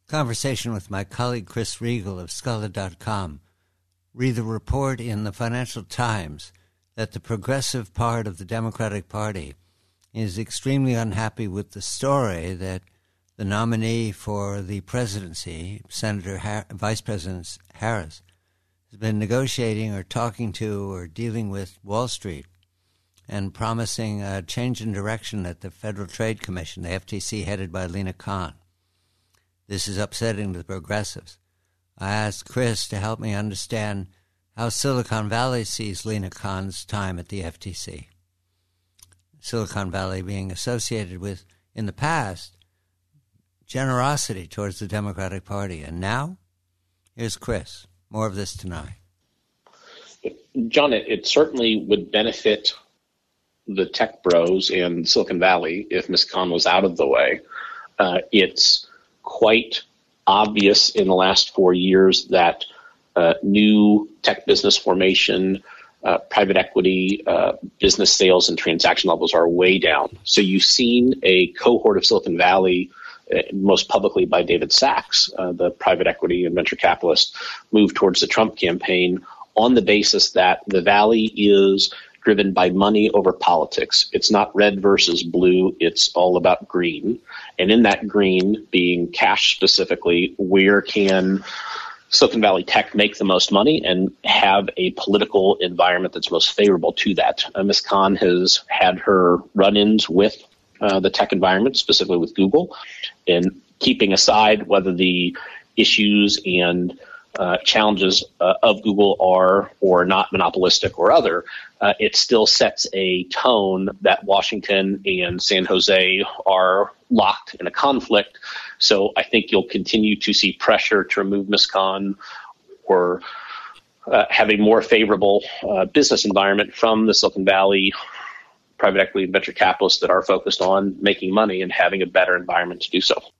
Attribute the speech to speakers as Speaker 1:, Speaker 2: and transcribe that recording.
Speaker 1: conversation with my colleague Chris Riegel of Scholar.com. Read the report in the Financial Times that the progressive part of the Democratic Party is extremely unhappy with the story that the nominee for the presidency, Vice President Harris, has been negotiating or talking to or dealing with Wall Street and promising a change in direction at the Federal Trade Commission, the FTC, headed by Lina Khan. This is upsetting to the progressives. I asked Chris to help me understand how Silicon Valley sees Lina Khan's time at the FTC. Silicon Valley being associated with, in the past, generosity towards the Democratic Party. And now, here's Chris. More of this tonight.
Speaker 2: John, it certainly would benefit the tech bros in Silicon Valley if Ms. Khan was out of the way. It's quite obvious in the last 4 years that new tech business formation, private equity, business sales and transaction levels are way down. So you've seen a cohort of Silicon Valley, most publicly by David Sachs, the private equity and venture capitalist, move towards the Trump campaign on the basis that the Valley is driven by money over politics. It's not red versus blue. It's all about green. And in that green, being cash specifically, where can Silicon Valley tech make the most money and have a political environment that's most favorable to that? Ms. Khan has had her run-ins with the tech environment, specifically with Google, and keeping aside whether the issues and challenges of Google are or not monopolistic or other, it still sets a tone that Washington and San Jose are locked in a conflict. So I think you'll continue to see pressure to remove Ms. Khan or have a more favorable business environment from the Silicon Valley private equity and venture capitalists that are focused on making money and having a better environment to do so.